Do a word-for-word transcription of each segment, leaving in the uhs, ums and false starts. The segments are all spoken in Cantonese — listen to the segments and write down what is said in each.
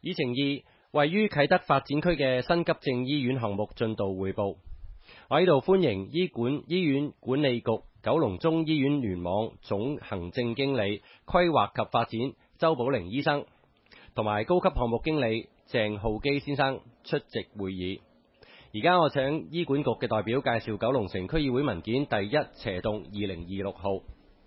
議程二，位於啟德發展區嘅新急症醫院項目進度匯報。我喺度歡迎醫管醫院管理局九龍中醫院聯網總行政經理、規劃及發展周寶玲醫生，同埋高級項目經理鄭浩基先生出席會議。而家我請醫管局嘅代表介紹九龍城區議會文件第一斜棟二零二六號。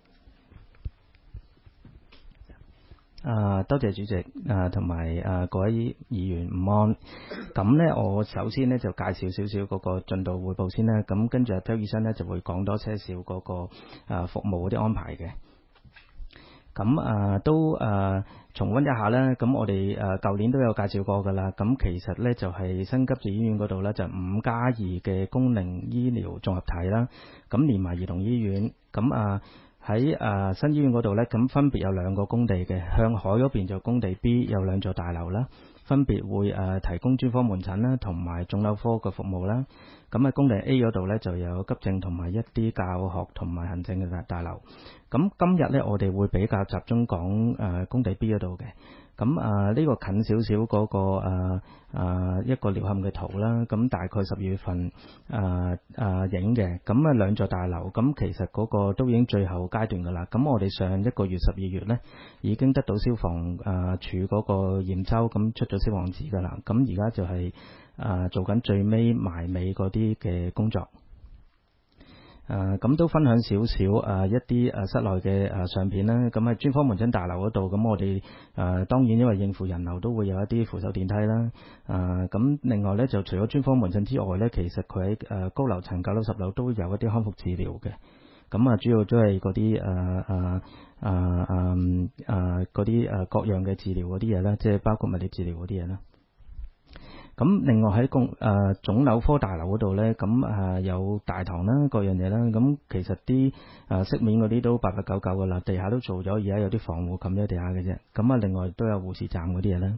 啊，多謝主席啊，同埋啊各位議員午安。咁呢，我首先呢就介紹少少嗰個進度匯報先啦。咁跟住阿周醫生呢就會講多些少嗰個啊服務嗰啲安排嘅。咁啊都啊重溫一下啦。咁我哋啊舊年都有介紹過噶啦。咁其實呢就係新急症醫院嗰度呢，就五加二嘅功能醫療綜合體啦。咁連埋兒童醫院。咁啊喺誒新醫院嗰度呢，咁分別有兩個工地嘅，向海嗰邊就工地 B 有兩座大樓啦，分別會誒提供專科門診啦，同埋腫瘤科嘅服務啦。咁喺工地 A 嗰度呢，就有急症同埋一啲教學同埋行政嘅大大樓。咁今日呢，我哋會比較集中講誒工地 B 嗰度嘅。咁啊呢個近少少嗰個誒誒一個療陷嘅圖啦，咁大概十二月份誒誒影嘅，咁啊兩座大樓，咁其實嗰個都已經最後階段噶啦。咁我哋上一個月十二月呢，已經得到消防誒處嗰個驗收，咁出咗消防紙噶啦。咁而家就係誒做緊最尾埋尾嗰啲嘅工作。誒咁、呃、都分享少少誒一啲誒室內嘅誒相片啦。咁喺專科門診大樓嗰度，咁我哋誒、呃、當然因為應付人流都會有一啲扶手電梯啦。誒、呃、咁另外咧就除咗專科門診之外咧，其實佢喺誒高樓層九樓十樓都有一啲康復治療嘅。咁啊主要都係嗰啲誒誒誒誒誒嗰啲誒各樣嘅治療嗰啲嘢啦，即係包括物理治療嗰啲嘢啦。咁另外喺公誒腫瘤科大樓嗰度呢，咁誒有大堂啦，各樣嘢啦。咁其實啲誒飾面嗰啲都八八九九噶啦，地下都做咗，而家有啲防護冚咗地下嘅啫。咁啊，另外都有護士站嗰啲嘢啦。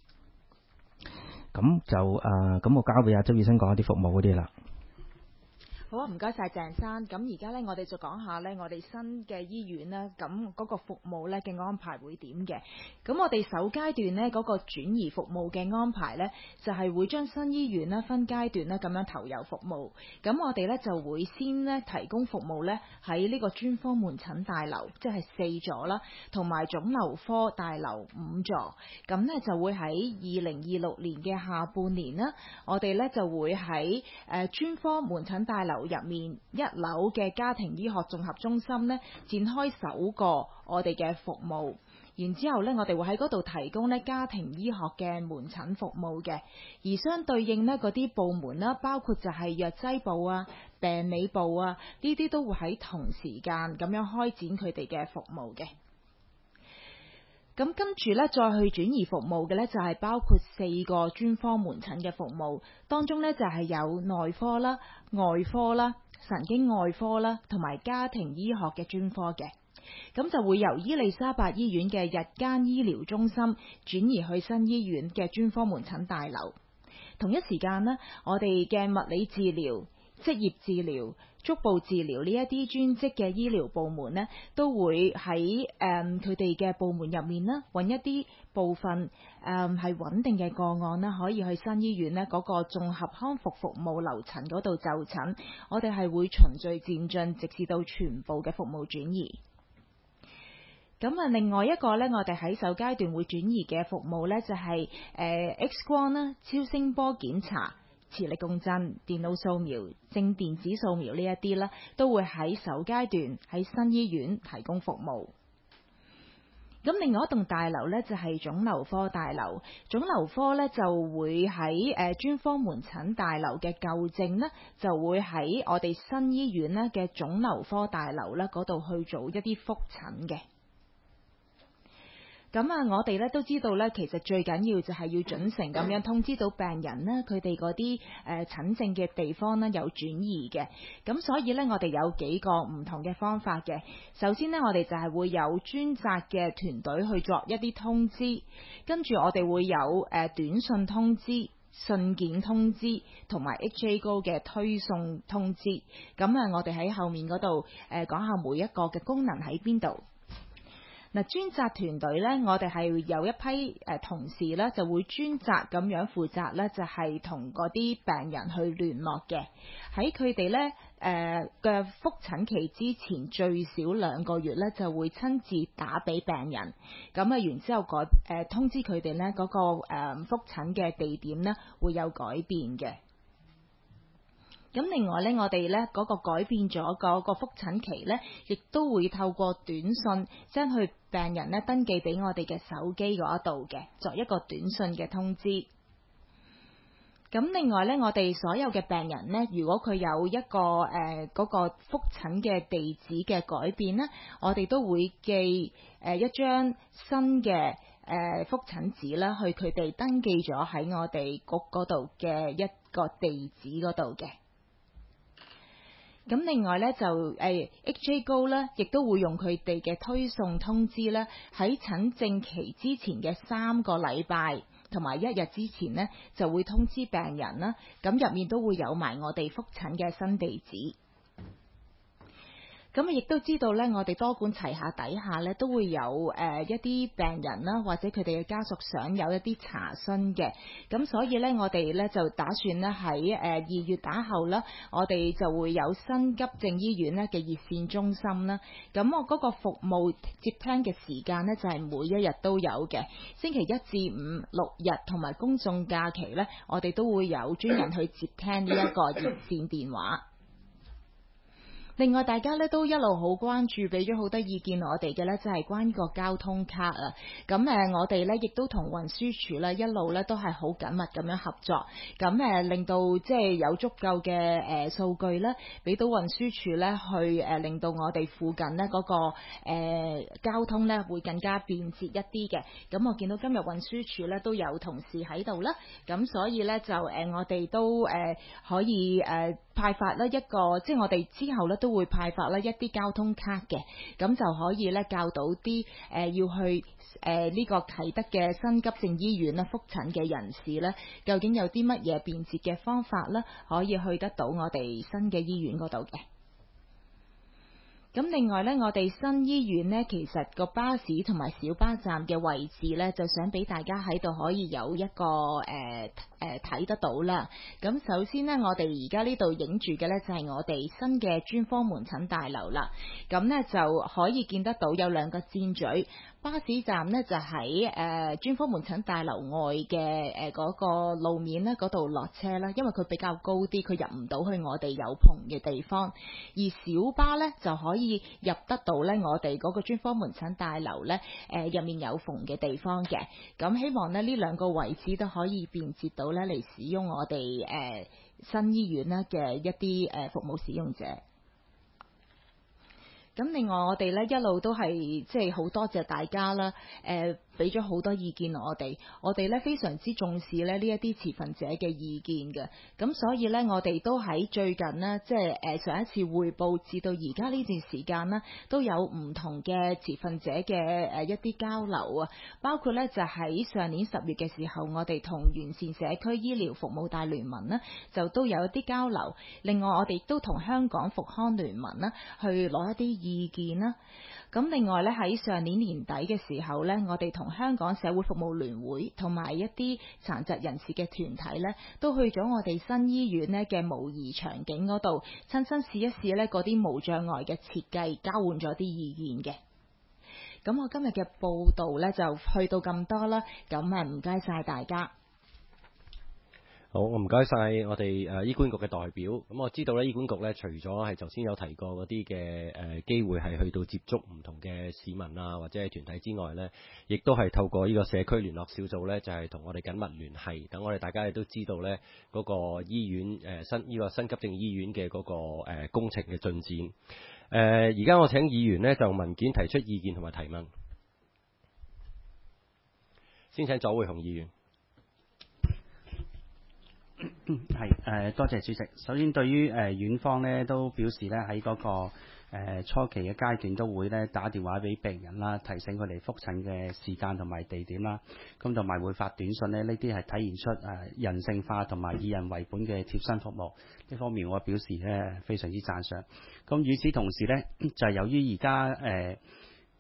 咁就誒，咁我交俾阿周醫生講一啲服務嗰啲啦。 好啊，唔該晒鄭生。咁而家呢，我哋就講下呢，我哋新嘅醫院呢，咁嗰個服務呢嘅安排會點嘅？咁我哋首階段呢，嗰個轉移服務嘅安排呢，就係會將新醫院呢分階段呢咁樣投入服務。咁我哋呢就會先呢提供服務呢喺呢個專科門診大樓，即係四座啦，同埋腫瘤科大樓五座。咁呢就會喺二零二六年嘅下半年啦，我哋呢就會喺誒專科門診大樓入面一樓嘅家庭醫學綜合中心呢，展開首個我哋嘅服務。然之後呢，我哋會喺嗰度提供呢家庭醫學嘅門診服務嘅，而相對應呢嗰啲部門啦，包括就係藥劑部啊、病理部啊，呢啲都會喺同時間咁樣開展佢哋嘅服務嘅。咁跟住呢，再去轉移服務嘅呢，就係包括四個專科門診嘅服務，當中呢，就係有內科啦、外科啦、神經外科啦，同埋家庭醫學嘅專科嘅。咁就會由伊利沙伯醫院嘅日間醫療中心轉移去新醫院嘅專科門診大樓。同一時間呢，我哋嘅物理治療、職業治療、足部治療呢一啲專職嘅醫療部門呢，都會喺誒佢哋嘅部門入面呢，揾一啲部分誒係穩定嘅個案啦，可以去新醫院呢嗰個綜合康復服務樓層嗰度就診。我哋係會循序漸進，直至到全部嘅服務轉移。咁啊，另外一個呢，我哋喺首階段會轉移嘅服務呢，就係誒 X 光啦、超聲波檢查、磁力共振、電腦掃描、正電子掃描呢一啲呢，都會喺首階段喺新醫院提供服務。咁另外一棟大樓呢，就係腫瘤科大樓，腫瘤科呢，就會喺誒專科門診大樓嘅舊症呢，就會喺我哋新醫院呢嘅腫瘤科大樓呢嗰度去做一啲覆診嘅。咁啊，我哋咧都知道咧，其實最緊要就係要準成咁樣通知到病人呢，佢哋嗰啲誒診症嘅地方呢有轉移嘅。咁所以呢，我哋有幾個唔同嘅方法嘅。首先呢，我哋就係會有專責嘅團隊去作一啲通知，跟住我哋會有誒短信通知、信件通知同埋 H A 高嘅推送通知。咁啊，我哋喺後面嗰度誒講下每一個嘅功能喺邊度。 嗱，專責團隊咧，我哋係有一批誒同事咧，就會專責咁樣負責咧，就係同嗰啲病人去聯絡嘅。喺佢哋咧誒嘅覆診期之前，最少兩個月咧，就會親自打俾病人。咁啊，然之後改誒、呃、通知佢哋咧嗰個誒覆診嘅地點咧會有改變嘅。咁另外咧，我哋咧嗰個改變咗嗰個覆診期咧，亦都會透過短信將佢病人咧登記俾我哋嘅手機嗰度嘅，作一個短信嘅通知。咁另外咧，我哋所有嘅病人咧，如果佢有一個誒嗰、呃嗰個覆診嘅地址嘅改變咧，我哋都會寄誒一張新嘅誒覆診紙啦，去佢哋登記咗喺我哋局嗰度嘅一個地址嗰度嘅。咁另外咧就誒 H A 高咧，亦都會用佢哋嘅推送通知咧，喺診症期之前嘅三個禮拜同埋一日之前呢，就會通知病人啦。咁入面都會有埋我哋覆診嘅新地址。咁啊，亦都知道咧，我哋多管齊下底下咧，都會有誒、呃、一啲病人啦，或者佢哋嘅家屬想有一啲查詢嘅。咁所以咧，我哋咧就打算咧喺誒二月打後啦，我哋就會有新急症醫院咧嘅熱線中心啦。咁我嗰個服務接聽嘅時間咧就係、是、每一日都有嘅，星期一至五六日同埋公眾假期咧，我哋都會有專人去接聽呢一個熱線電話。另外，大家咧都一路好關注，俾咗好多意見我哋嘅咧，就係關於個交通卡啊。咁誒，我哋咧亦都同運輸署咧一路咧都係好緊密咁樣合作。咁誒，令到即係有足夠嘅誒數據咧，俾到運輸署咧去誒，令到我哋附近咧嗰個誒交通咧會更加便捷一啲嘅。咁我見到今日運輸署咧都有同事喺度啦，咁所以咧就誒我哋都誒可以誒派發咧一個，即係我哋之後咧都會派發咧一啲交通卡嘅，咁就可以咧教到啲誒、呃、要去誒呢、呃這個啟德嘅新急症醫院咧覆診嘅人士咧，究竟有啲乜嘢便捷嘅方法咧，可以去得到我哋新嘅醫院嗰度嘅。咁另外呢，我哋新醫院呢，其實個巴士同埋小巴站嘅位置呢，就想俾大家喺度可以有一個誒誒睇得到啦。咁首先呢，我哋而家呢度影住嘅呢，就係我哋新嘅專科門診大樓啦。咁呢，就可以見得到有兩個箭嘴。巴士站呢，就喺誒專科門診大樓外嘅誒嗰個路面呢嗰度落車啦，因為佢比較高啲，佢入唔到去我哋有棚嘅地方。而小巴呢，就可以入得到呢我哋嗰個專科門診大樓呢誒入面有棚嘅地方嘅。咁希望呢呢兩個位置都可以便捷到呢嚟使用我哋誒、呃、新醫院呢嘅一啲誒服務使用者。咁另外我哋咧一路都係即係好多謝大家啦，誒俾咗好多意見我哋，我哋咧非常之重視咧呢一啲持份者嘅意見嘅，咁所以咧我哋都喺最近呢，即係誒上一次匯報至到而家呢段時間呢，都有唔同嘅持份者嘅誒一啲交流啊，包括咧就喺上年十月嘅時候，我哋同完善社區醫療服務大聯盟呢，就都有一啲交流，另外我哋都同香港復康聯盟呢，去攞一啲意見啦，咁另外咧喺上年年底嘅時候咧，我哋同香港社會服務聯會同埋一啲殘疾人士嘅團體咧，都去咗我哋新醫院咧嘅模擬場景嗰度，親身試一試咧嗰啲無障礙嘅設計，交換咗啲意見嘅。咁我今日嘅報道咧就去到咁多啦，咁啊唔該晒大家。 好，我唔該晒我哋誒醫管局嘅代表。咁我知道咧，醫管局咧除咗係頭先有提過嗰啲嘅誒機會係去到接觸唔同嘅市民啊，或者係團體之外咧，亦都係透過呢個社區聯絡小組咧，就係同我哋緊密聯繫，等我哋大家亦都知道咧嗰個醫院誒新呢個新急症醫院嘅嗰個誒工程嘅進展。誒而家我請議員咧就文件提出意見同埋提問。先請左會雄議員。 係誒、呃，多謝主席。首先對於誒、呃、院方咧，都表示咧喺嗰個、呃、初期嘅階段都會咧打電話俾病人啦，提醒佢哋覆診嘅時間同埋地點啦。咁同埋會發短信咧，呢啲係體現出誒、呃、人性化同埋以人為本嘅貼身服務。呢方面我表示咧非常之讚賞。咁與此同時咧，就係由於而家誒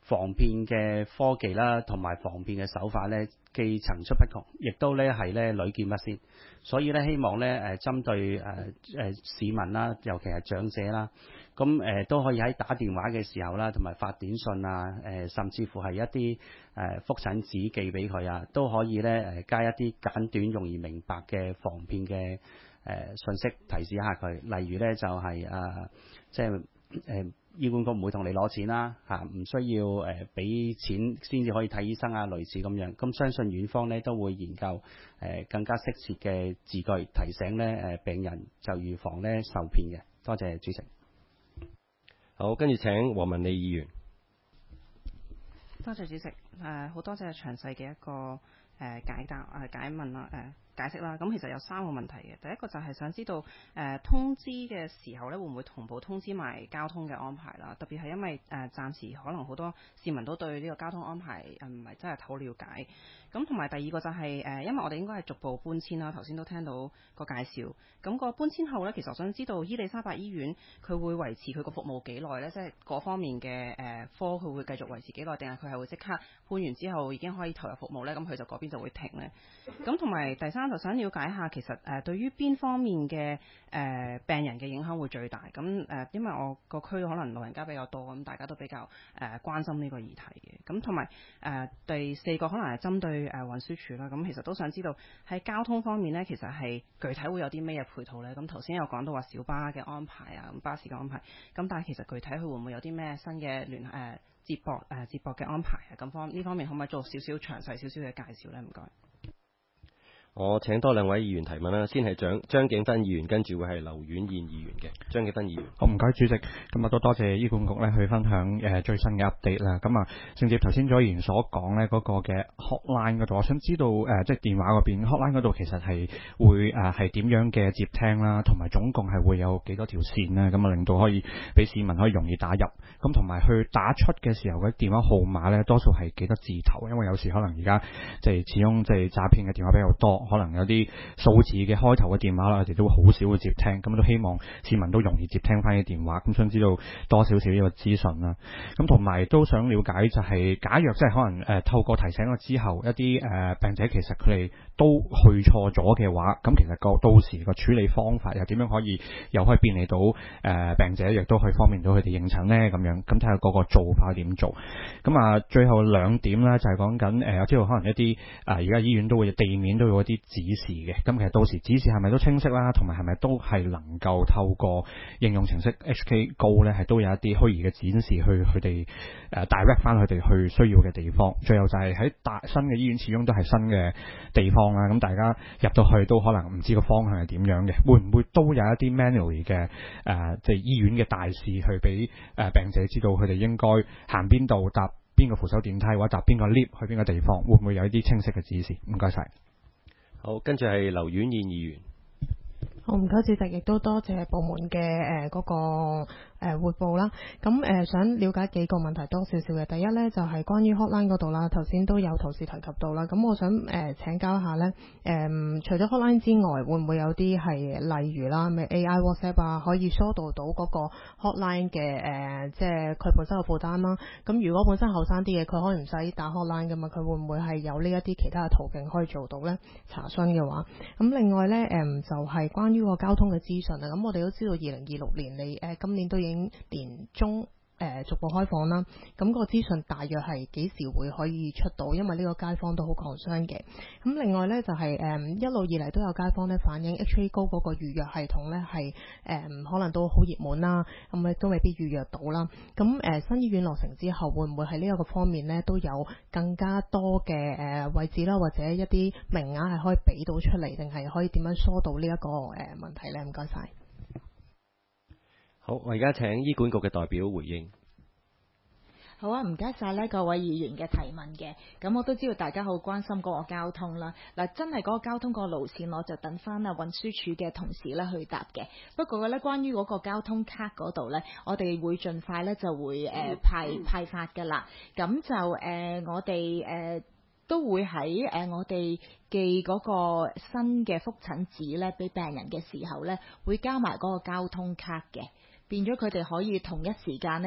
防騙嘅科技啦，同埋防騙嘅手法咧，既層出不窮，亦都咧係咧屢見不鮮。所以咧，希望咧誒針對誒誒、呃、市民啦，尤其係長者啦，咁誒、呃、都可以喺打電話嘅時候啦，同埋發短信啊，誒、呃、甚至乎係一啲誒、呃、覆診紙寄俾佢啊，都可以咧誒加一啲簡短容易明白嘅防騙嘅誒、呃、信息提示下佢。例如咧就係、是、誒、呃、即係誒。呃醫管局唔會同你攞錢啦，嚇唔需要誒俾錢先至可以睇醫生啊，類似咁樣。咁相信院方咧都會研究誒、呃、更加適切嘅字句，提醒咧誒、呃、病人就預防咧受騙嘅。多謝主席。 好，跟住請黃文理議員。 多謝主席，誒、呃、好多謝詳細嘅一個誒、呃、解答誒、呃、解問啦誒。呃解釋啦，咁其實有三個問題嘅。第一個就係想知道，誒、呃、通知嘅時候咧，會唔會同步通知埋交通嘅安排啦？特別係因為誒、呃、暫時可能好多市民都對呢個交通安排誒唔係真係好了解。咁同埋第二個就係、是、誒、呃，因為我哋應該係逐步搬遷啦。頭先都聽到個介紹。咁、個搬遷後咧，其實我想知道伊利沙伯醫院佢會維持佢個服務幾耐咧？即係嗰方面嘅誒、呃、科，佢會繼續維持幾耐，定係佢係會即刻搬完之後已經可以投入服務咧？咁佢就嗰邊就會停咧。咁同埋第三就想了解下，其實誒、呃、對於邊方面嘅誒、呃、病人嘅影響會最大？咁誒、呃，因為我個區可能老人家比較多，咁大家都比較誒、呃、關心呢個議題嘅。咁同埋誒第四個可能係針對誒運輸署啦。咁其實都想知道喺交通方面呢，其實係具體會有啲咩嘢配套呢？咁頭先有講到話小巴嘅安排啊，咁巴士嘅安排。咁但係其實具體佢會唔會有啲咩新嘅聯誒、呃、接駁誒、呃、接駁嘅安排啊？咁方呢方面可唔可以做少少詳細少少嘅介紹呢？唔該。 我請多兩位議員提問啦，先係張張景芬議員，跟住會係劉婉燕議員嘅。張景芬議員， 好，唔該主席，咁啊都多謝醫管局咧去分享誒最新嘅 update 啦。咁啊，承接頭先左議員所講咧嗰個嘅 hotline 嗰度，我想知道誒即係電話嗰邊 hotline 嗰度其實係會誒係點樣嘅接聽啦，同埋總共係會有幾多條線咧？咁啊令到可以俾市民可以容易打入，咁同埋去打出嘅時候嘅電話號碼咧，多數係幾多字頭？因為有時可能而家即係始終即係詐騙嘅電話比較多。可能有啲數字嘅開頭嘅電話啦，我哋都好少會接聽，咁都希望市民都容易接聽翻啲電話，咁想知道多少少呢個資訊啦。咁同埋都想了解就係、是，假若即係可能誒、呃、透過提醒咗之後，一啲誒、呃、病者其實佢哋都去錯咗嘅話，咁其實個到時個處理方法又點樣可以又可以便利到誒、呃、病者，亦都可以方便到佢哋應診呢？咁樣咁睇下個個做法點做。咁啊，最後兩點咧就係講緊誒，我知道可能一啲啊而家醫院都會地面都有一啲指示嘅，咁其實到時指示係咪都清晰啦，同埋係咪都係能夠透過應用程式 H K Go 咧，係都有一啲虛擬嘅展示去佢哋誒 direct 翻佢哋去需要嘅地方。最後就係喺大新嘅醫院，始終都係新嘅地方啦，咁大家入到去都可能唔知個方向係點樣嘅，會唔會都有一啲 manually 嘅誒即係醫院嘅大使去俾誒病者知道佢哋應該行邊度，搭邊個扶手電梯或者搭邊個 lift 去邊個地方，會唔會有一啲清晰嘅指示？唔該晒。 好，跟住係劉婉燕議員。 好，唔該主席，亦都多謝部門嘅誒嗰個誒彙報啦。咁誒、呃、想了解幾個問題多少少嘅。第一呢，就係、是、關於 hotline 嗰度啦，頭先都有同事提及到啦。咁我想誒、呃、請教一下呢，誒、呃、除咗 hotline 之外，會唔會有啲係例如啦，咩 A I WhatsApp 啊，可以疏導到嗰個 hotline 嘅誒、呃，即係佢本身嘅負擔啦。咁如果本身後生啲嘅，佢可以唔使打 hotline 噶嘛，佢會唔會係有呢一啲其他嘅途徑可以做到呢？查詢嘅話，咁另外呢，誒、呃、就係、是、關於呢個交通嘅資訊啊，咁我哋都知道二零二六年你誒、呃、今年都已經年中誒、呃、逐步開放啦，咁、個資訊大約係幾時會可以出到？因為呢個街坊都好 concern 嘅。咁另外呢，就係、是、誒、呃、一路以嚟都有街坊咧反映 H A Go 嗰個預約系統呢係誒可能都好熱門啦，咁亦都未必預約到啦。咁誒、呃、新醫院落成之後，會唔會喺呢一個方面呢都有更加多嘅誒、呃、位置啦，或者一啲名額係可以俾到出嚟，定係可以點樣疏導呢一個誒、呃、問題呢？唔該晒。 好，我而家請醫管局嘅代表回應。 好啊，唔該晒呢各位議員嘅提問嘅。咁我都知道大家好關心嗰個交通啦。嗱，真係嗰個交通個路線，我就等翻啊運輸署嘅同事咧去答嘅。不過咧，關於嗰個交通卡嗰度咧，我哋會盡快咧就會誒、呃、派派發㗎啦。咁就誒、呃、我哋誒、呃、都會喺誒、呃、我哋寄嗰個新嘅覆診紙咧俾病人嘅時候咧，會加埋嗰個交通卡嘅。變咗佢哋可以同一時間咧，即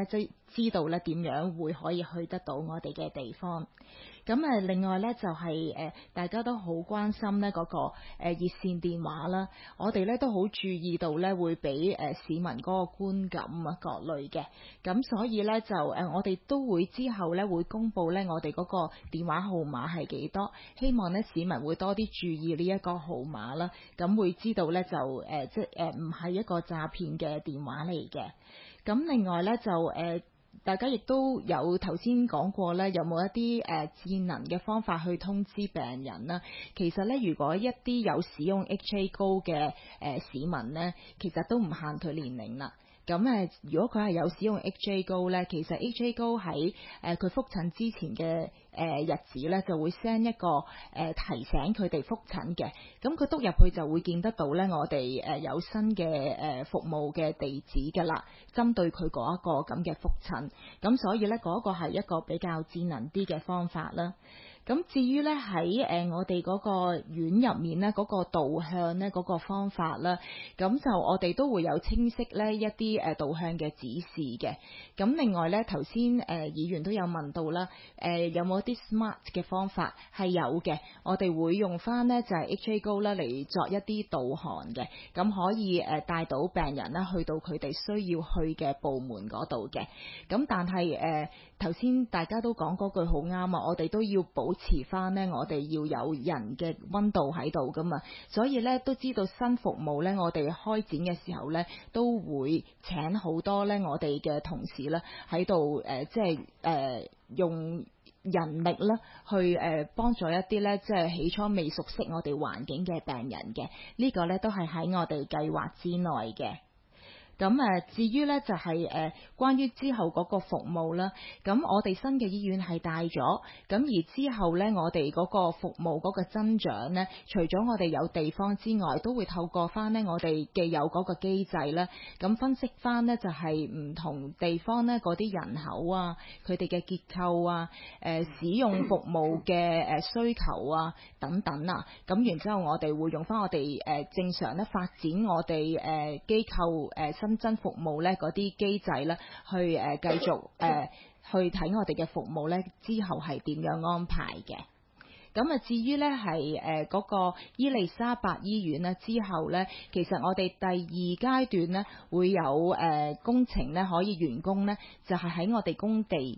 知道咧點樣會可以去得到我哋嘅地方。咁誒，另外咧就係、誒，大家都好關心咧嗰個誒熱線電話啦。我哋咧都好注意到咧會俾誒市民嗰個觀感啊各類嘅。咁所以咧就誒，我哋都會之後咧會公佈咧我哋嗰個電話號碼係幾多，希望咧市民會多啲注意呢一個號碼啦。咁會知道咧就誒即係誒唔係一個詐騙嘅電話嚟嘅。咁另外咧就誒。大家亦都有頭先講過咧，有冇一啲誒、呃、智能嘅方法去通知病人啦？其實咧，如果一啲有使用 H A 高嘅誒、呃、市民咧，其實都唔限佢年齡啦。咁誒，如果佢係有使用 H A 高咧，其實 H A 高喺誒佢覆診之前嘅誒、呃、日子咧，就會 send 一個誒、呃、提醒佢哋覆診嘅。咁佢篤入去就會見得到咧，我哋誒有新嘅誒、呃、服務嘅地址㗎啦，針對佢嗰一個咁嘅覆診。咁所以咧，嗰、那個係一個比較智能啲嘅方法啦。咁至於咧喺誒我哋嗰個院入面咧嗰個導向咧嗰個方法啦，咁就我哋都會有清晰咧一啲誒導向嘅指示嘅。咁另外咧頭先誒議員都有問到啦，誒有冇啲 smart 嘅方法？係有嘅，我哋會用翻咧就係 H A Go 啦嚟作一啲導航嘅，咁可以誒帶到病人咧去到佢哋需要去嘅部門嗰度嘅。咁但係誒頭先大家都講嗰句好啱啊，我哋都要保持翻呢，我哋要有人嘅溫度喺度噶嘛，所以咧都知道新服務咧，我哋開展嘅時候咧，都會請好多咧我哋嘅同事咧喺度誒，即係誒、呃、用人力啦去誒幫助一啲咧，即係起初未熟悉我哋環境嘅病人嘅，呢、這個咧都係喺我哋計劃之內嘅。咁誒，至於咧就係誒關於之後嗰個服務啦，咁我哋新嘅醫院係大咗，咁而之後咧我哋嗰個服務嗰個增長咧，除咗我哋有地方之外，都會透過翻咧我哋既有嗰個機制咧，咁分析翻咧就係唔同地方咧嗰啲人口啊，佢哋嘅結構啊，誒使用服務嘅誒需求啊等等啊，咁然之後我哋會用翻我哋誒正常咧發展我哋誒機構誒新增服務咧嗰啲機制咧，去誒繼續誒去睇我哋嘅服務咧，之後係點樣安排嘅？咁啊，至於咧係誒嗰個伊利沙伯醫院咧之後咧，其實我哋第二階段咧會有誒工程咧可以完工咧，就係喺我哋工地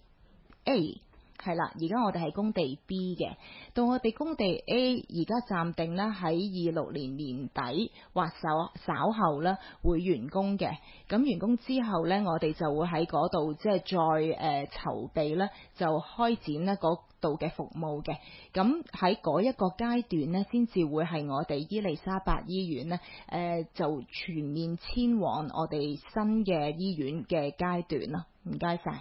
A。係啦，而家我哋係工地 B 嘅，到我哋工地 A 而家暫定咧喺二六年年底或稍稍後咧會完工嘅。咁完工之後咧，我哋就會喺嗰度即係再誒、呃、籌備咧，就開展咧嗰度嘅服務嘅。咁喺嗰一個階段咧，先至會係我哋伊利沙伯醫院咧誒、呃、就全面遷往我哋新嘅醫院嘅階段啦。唔該晒。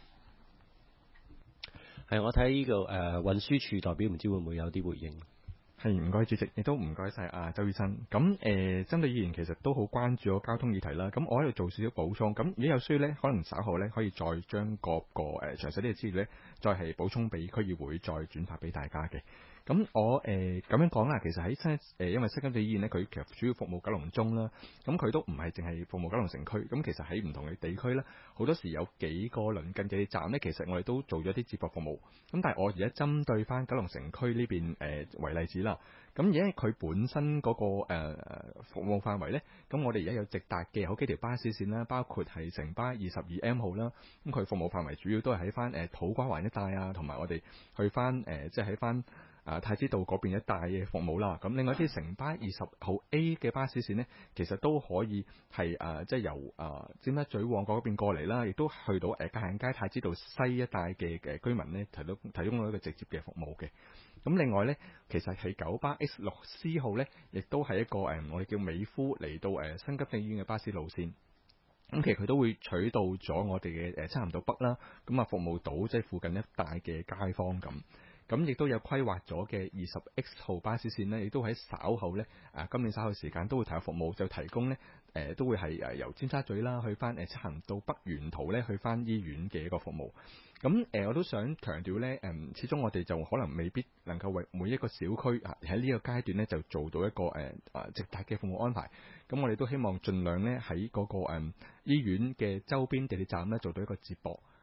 係，我睇呢、這個誒、呃、運輸署代表唔知會唔會有啲回應？ 係，唔該主席，亦都唔該晒阿周醫生。咁誒，針對議員其實都好關注個交通議題啦。咁我喺度做少少補充。咁如果有需要咧，可能稍後咧可以再將各個誒詳細啲嘅資料咧，再係補充俾區議會，再轉發俾大家嘅。咁我誒咁、呃、樣講啦，其實喺新誒，因為新金地醫院咧，佢其實主要服務九龍中啦，咁佢都唔係淨係服務九龍城區，咁其實喺唔同嘅地區咧，好多時有幾個鄰近嘅站咧，其實我哋都做咗啲接駁服務。咁但係我而家針對翻九龍城區呢邊誒、呃、為例子啦，咁而家佢本身嗰、那個誒、呃、服務範圍咧，咁我哋而家有直達嘅好幾條巴士線啦，包括係城巴二十二 M 號啦，咁佢服務範圍主要都係喺翻誒土瓜灣一帶啊，同埋我哋去翻誒、呃、即係喺翻。啊，太子道嗰邊一帶嘅服務啦，咁另外啲城巴二十號 A 嘅巴士線呢，其實都可以係啊，即係由啊尖沙咀旺角嗰邊過嚟啦，亦都去到誒界限街太子道西一帶嘅嘅居民呢，提到提供咗一個直接嘅服務嘅。咁另外呢，其實係九巴 X 六 C 號呢，亦都係一個誒我哋叫美孚嚟到誒新急症醫院嘅巴士路線。咁其實佢都會取到咗我哋嘅誒漆咸道北啦，咁啊服務到即係附近一帶嘅街坊咁。咁亦都有規劃咗嘅二十 X 號巴士線呢，亦都喺稍後呢，啊今年稍後時間都會提供服務，就提供呢，誒、呃、都會係誒由尖沙咀啦去翻誒漆咸道北沿途呢去翻醫院嘅一個服務。咁誒、呃、我都想強調呢，誒、呃、始終我哋就可能未必能夠為每一個小區啊喺呢個階段呢就做到一個誒啊、呃、直達嘅服務安排。咁我哋都希望盡量呢喺嗰、那個誒、呃、醫院嘅周邊地鐵站呢做到一個接駁。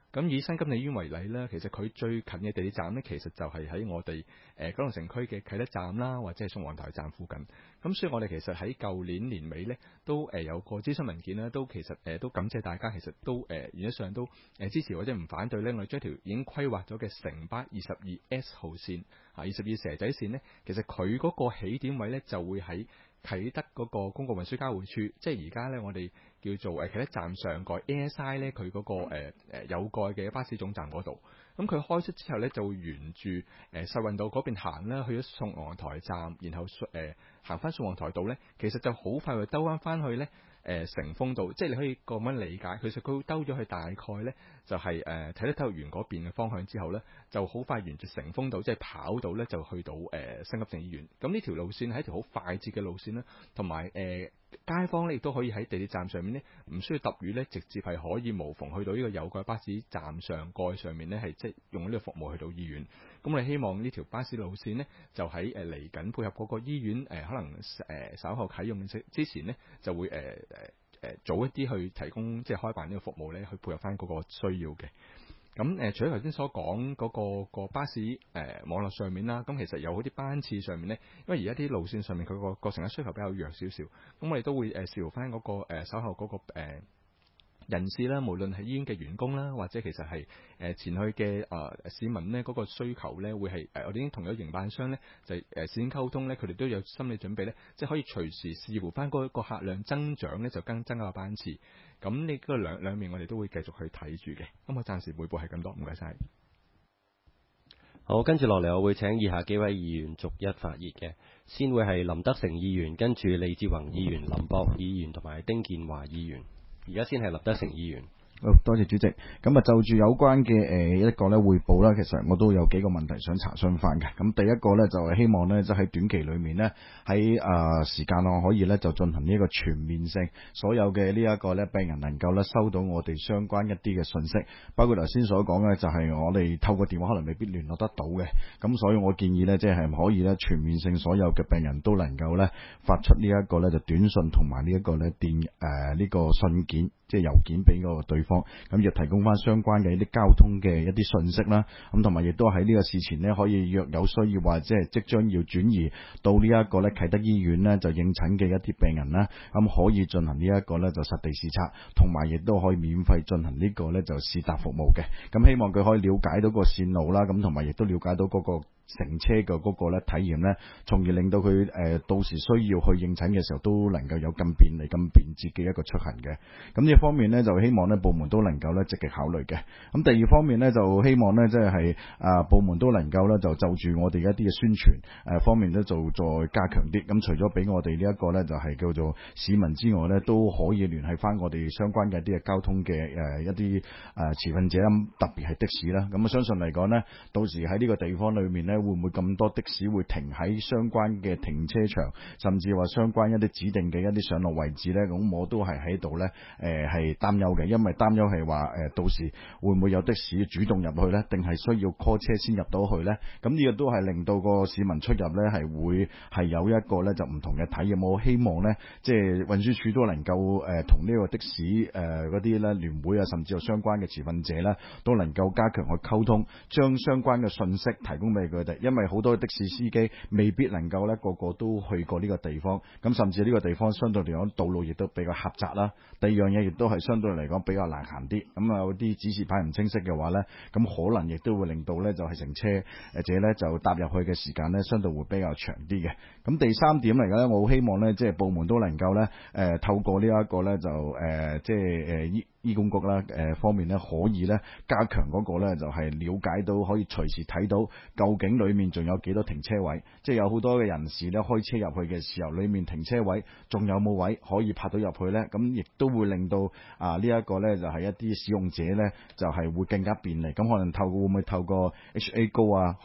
咁以新金利醫院為例啦，其實佢最近嘅地鐵站呢，其實就係喺我哋誒、呃、九龍城區嘅啟德站啦，或者係宋皇台站附近。咁所以我哋其實喺舊年年尾呢，都誒、呃、有個諮詢文件啦，都其實誒、呃、都感謝大家，其實都誒、呃、原則上都誒支持或者唔反對呢。我哋將條已經規劃咗嘅城巴二十二 S 號線啊，二十二蛇仔線呢，其實佢嗰個起點位呢，就會喺啟德嗰個公共運輸交匯處，即係而家咧，我哋叫做誒啟德站上蓋 A S I 咧，佢嗰個誒誒有蓋嘅巴士總站嗰度。咁佢開出之後咧，就會沿住誒世運道嗰邊行啦，去咗宋皇台站，然後誒行翻宋皇台道咧，其實就好快會兜翻翻去咧。誒成豐道，即係你可以咁樣理解，其實佢兜咗去大概咧，就係誒啟德體育園嗰邊嘅方向之後咧，就好快沿住成豐道，即係跑道咧，就去到誒、呃、新急症醫院。咁呢條路線係一條好快捷嘅路線啦，同埋誒街坊咧亦都可以喺地鐵站上面咧，唔需要揼雨咧，直接係可以無縫去到呢個有蓋巴士站上蓋上面咧，係即係用呢個服務去到醫院。咁我哋希望呢條巴士路線呢，就喺誒嚟緊配合嗰個醫院誒、呃，可能誒、呃、稍後啟用之前呢，就會誒誒誒早一啲去提供即係開辦呢個服務咧，去配合翻嗰個需要嘅。咁誒、呃，除咗頭先所講嗰、嗰個、嗰個巴士誒、呃、網絡上面啦，咁其實有好啲班次上面呢，因為而家啲路線上面佢個個乘客需求比較弱少少，咁我哋都會誒視乎翻嗰個誒、呃、稍後嗰、嗰個、呃人士啦，無論係醫院嘅員工啦，或者其實係誒前去嘅啊、呃、市民呢，嗰、那個需求咧，會係誒、呃、我哋已經同有營辦商咧，就係誒事先溝通咧，佢哋都有心理準備咧，即係可以隨時視乎翻嗰個客量增長咧，就更增加個班次。咁呢個兩兩面我哋都會繼續去睇住嘅。咁我暫時匯報係咁多，唔該晒。 好，跟住落嚟我會請以下幾位議員逐一發言嘅，先會係林德成議員，跟住李志宏議員、林博議員同埋丁健華議員。而家先係林德成議員。 好，多謝主席。咁啊，就住有關嘅誒一個咧匯報啦，其實我都有幾個問題想查詢翻嘅。咁第一個咧就係希望咧，即係喺短期裏面咧，喺啊時間內可以咧就進行呢一個全面性，所有嘅呢一個咧病人能夠咧收到我哋相關一啲嘅信息，包括頭先所講嘅就係我哋透過電話可能未必聯絡得到嘅。咁所以我建議咧，即係可以咧全面性，所有嘅病人都能夠咧發出呢一個咧就短信同埋呢一個咧電誒呢個信件。即係郵件俾嗰個對方，咁亦提供翻相關嘅一啲交通嘅一啲信息啦。咁同埋亦都喺呢個事前呢，可以若有需要或者係即將要轉移到呢一個咧啟德醫院呢，就應診嘅一啲病人啦，咁可以進行呢一個咧就實地視察，同埋亦都可以免費進行呢個咧就試搭服務嘅。咁希望佢可以了解到個線路啦，咁同埋亦都了解到嗰個乘車嘅嗰個咧體驗咧，從而令到佢誒、呃、到時需要去應診嘅時候都能夠有咁便利、咁便捷嘅一個出行嘅。咁呢方面呢，就希望呢部門都能夠咧積極考慮嘅。咁第二方面呢，就希望呢，即係啊部門都能夠咧就就住我哋一啲嘅宣傳誒、呃、方面咧就再加強啲。咁除咗俾我哋呢一個咧就係叫做市民之外呢，都可以聯繫翻我哋相關嘅一啲嘅交通嘅誒、呃、一啲誒、呃、持份者啦，特別係的士啦。咁啊相信嚟講呢，到時喺呢個地方裏面呢，會唔會咁多的士會停喺相關嘅停車場，甚至話相關一啲指定嘅一啲上落位置呢？咁我都係喺度呢，誒係擔憂嘅，因為擔憂係話誒到時會唔會有的士主動入去呢？定係需要 call 車先入到去呢？咁呢個都係令到個市民出入呢係會係有一個呢就唔同嘅體驗。我希望呢，即係運輸署都能夠誒同呢個的士誒嗰啲呢聯會啊，甚至有相關嘅持份者呢，都能夠加強去溝通，將相關嘅信息提供俾佢哋。因為好多的士司機未必能夠咧個個都去過呢個地方，咁甚至呢個地方相對嚟講道路亦都比較狹窄啦。第二樣嘢亦都係相對嚟講比較難行啲，咁啊有啲指示牌唔清晰嘅話呢，咁可能亦都會令到呢就係乘車或者呢就搭入去嘅時間呢，相對會比較長啲嘅。咁第三點嚟講呢，我好希望呢，即係部門都能夠呢，誒、呃、透過呢一個呢，就誒、呃、即係誒醫醫管局啦誒方面呢，可以呢加強嗰個呢，就係了解到可以隨時睇到究竟裏面仲有幾多停車位，即係有好多嘅人士呢，開車入去嘅時候，裏面停車位仲有冇位可以泊到入去呢？咁亦都會令到啊呢一個呢，就係一啲使用者呢，就係會更加便利。咁可能透過會唔會透過 H A Go 啊，可以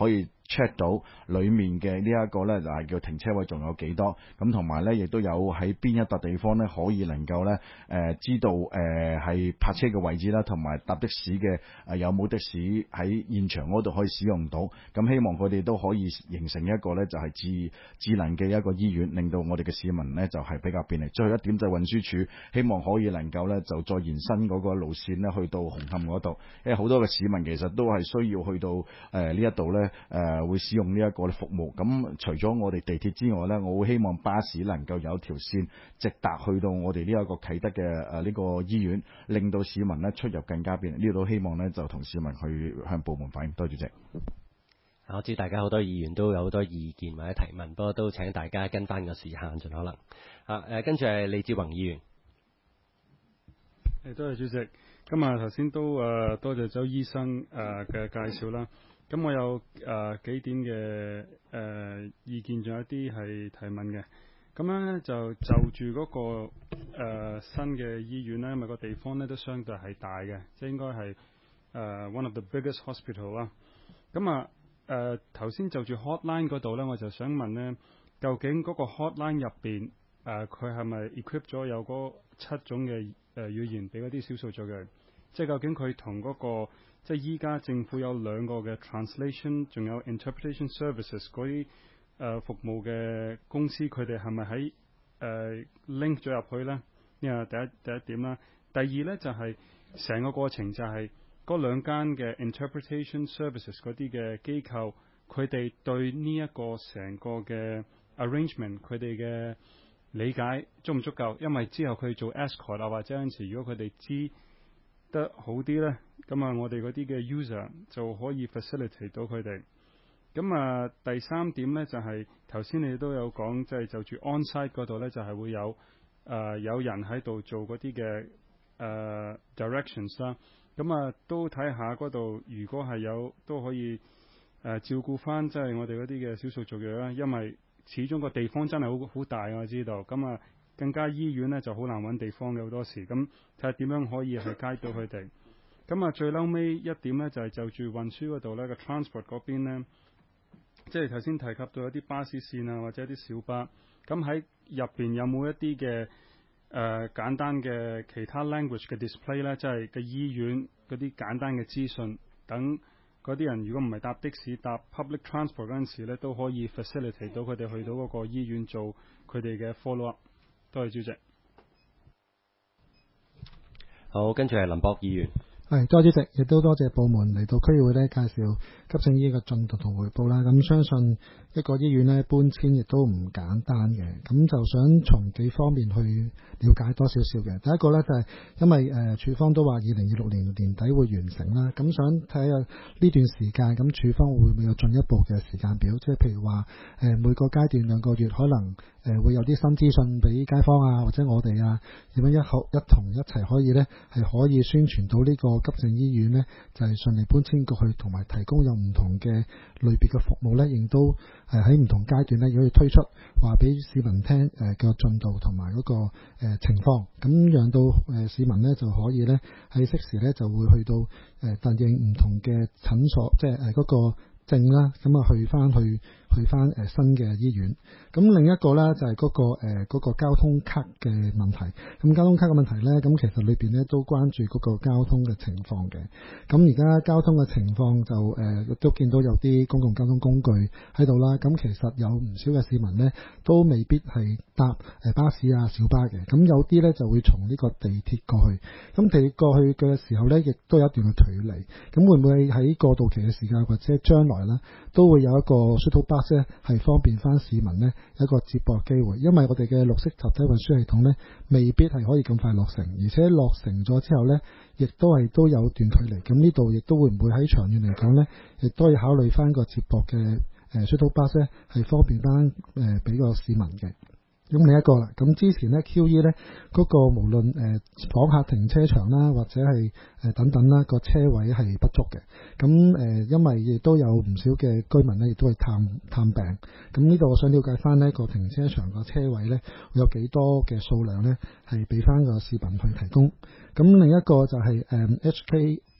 check 到裡面嘅呢一個咧就係叫停車位仲有幾多，咁同埋咧亦都有喺邊一笪地方咧可以能夠咧誒、呃、知道誒係、呃、泊車嘅位置啦，同埋搭的士嘅誒、呃、有冇的士喺現場嗰度可以使用到，咁希望佢哋都可以形成一個咧就係智智能嘅一個醫院，令到我哋嘅市民咧就係比較便利。最後一點就係運輸署希望可以能夠咧就再延伸嗰個路線咧去到紅磡嗰度，因為好多嘅市民其實都係需要去到誒、呃、呢一度咧誒會使用呢一個服務。咁除咗我哋地鐵之外咧，我會希望巴士能夠有條線直達去到我哋呢一個啟德嘅誒呢個醫院，令到市民咧出入更加便利。呢度都希望咧就同市民去向部門反映。多謝主席。 我知大家好多議員都有好多意見或者提問，不過都請大家跟翻個時限盡可能。啊誒，跟住係李志宏議員。 誒，多謝主席。咁啊，頭先都誒多謝周醫生誒嘅介紹啦。咁我有誒幾點嘅誒意見，仲有一啲係提問嘅。咁咧就就住嗰個誒新嘅醫院咧，因為個地方咧都相對係大嘅，即係應該係誒 one of the biggest hospital 啦。咁啊誒頭先就住 hotline 嗰度咧，我就想問咧，究竟嗰個 hotline 入邊誒佢係咪 equip 咗有嗰七種嘅誒語言俾嗰啲少數族裔？即係究竟佢同嗰個即係依家政府有兩個嘅 translation， 仲有 interpretation services 嗰啲誒服務嘅公司，佢哋係咪喺誒 link 咗入去咧？呢個第一第一點啦。第二咧就係、是、成個過程就係嗰兩間嘅 interpretation services 嗰啲嘅機構，佢哋對呢一個成個嘅 arrangement， 佢哋嘅理解足唔足夠？因為之後佢做 escort 啊，或者有陣時如果佢哋知得好啲咧，咁啊我哋嗰啲嘅 user 就可以 facilitate 到佢哋。咁啊第三點咧就係頭先你都有講，即係就住 on-site 嗰度咧就係會有誒、呃、有人喺度做嗰啲嘅誒 directions 啦。咁啊都睇下嗰度，如果係有都可以誒、呃、照顧翻即係我哋嗰啲嘅少數族裔啦，因為始終個地方真係好好大，我知道。咁啊更加醫院咧就好難揾地方嘅好多時，咁睇下點樣可以係 guide 到佢哋。咁啊最嬲尾一點咧就係、是、就住運輸嗰度咧個 transport 嗰邊咧，即係頭先提及到有啲巴士線啊或者一啲小巴，咁喺入邊有冇一啲嘅誒簡單嘅其他 language 嘅 display 咧，即係個醫院嗰啲簡單嘅資訊，等嗰啲人如果唔係搭的士搭 public transport 嗰陣時咧，都可以 facilitate 到佢哋去到嗰個醫院做佢哋嘅 follow up。多謝主席。 好，跟住係林博議員。 係，多謝主席，亦都多謝部門嚟到區議會咧介紹急症醫嘅進度同回報啦。咁相信一個醫院咧搬遷亦都唔簡單嘅，咁就想從幾方面去了解多少少嘅。第一個咧就係、是、因為誒、呃、處方都話二零二六年年底會完成啦，咁想睇下呢段時間咁處方會唔會有進一步嘅時間表，即係譬如話誒、呃、每個階段兩個月可能誒、呃、會有啲新資訊俾街坊啊或者我哋啊，點樣一口一同一齊可以咧係可以宣傳到呢個急症醫院咧就係、是、順利搬遷過去，同埋提供有唔同嘅類別嘅服務咧，亦都誒喺唔同階段咧，如果要推出話俾市民聽誒嘅進度同埋嗰個誒、呃、情況，咁讓到誒、呃、市民咧就可以咧喺適時咧就會去到誒對應唔同嘅診所，即係誒嗰個症啦，咁啊去翻去去翻誒新嘅醫院。咁另一個咧就係嗰個誒嗰個交通卡嘅問題。咁交通卡嘅問題咧，咁其實裏邊咧都關注嗰個交通嘅情況嘅。咁而家交通嘅情況就誒亦都見到有啲公共交通工具喺度啦。咁其實有唔少嘅市民咧都未必係搭誒巴士啊、小巴嘅。咁有啲咧就會從呢個地鐵過去。咁地鐵過去嘅時候咧，亦都有一段嘅距離。咁會唔會喺過渡期嘅時間或者將來咧，都會有一個 shuttle bus 咧係方便翻市民咧一個接駁機會？因為我哋嘅綠色集體運輸系統咧，未必係可以咁快落成，而且落成咗之後咧，亦都係都有段距離。咁呢度亦都會唔會喺長遠嚟講咧，亦都要考慮翻個接駁嘅誒 shuttle bus 咧係方便翻誒俾個市民嘅。咁另一個啦，咁之前咧 Q E 咧嗰、那個無論誒訪客停車場啦，或者係誒、呃、等等啦，個車位係不足嘅。咁誒、呃，因為亦都有唔少嘅居民咧，亦都係探探病。咁呢度我想了解翻呢個停車場個車位咧，會有幾多嘅數量咧，係俾翻個市民去提供。咁另一個就係、是、誒、呃、H K